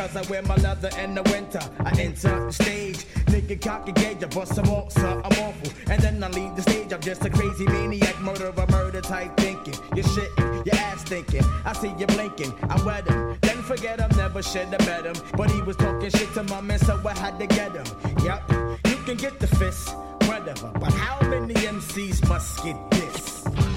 Cause I wear my leather in the winter. I enter the stage, nigga cock a gauge, I bust some more, sir, I'm awful. And then I leave the stage, I'm just a crazy maniac, murder type thinking. You're shitting, your ass thinking. I see you blinking, I wet him. Then forget him, never should have met him. But he was talking shit to my man, so I had to get him. Yep, you can get the fist, whatever. But how many MCs must get this?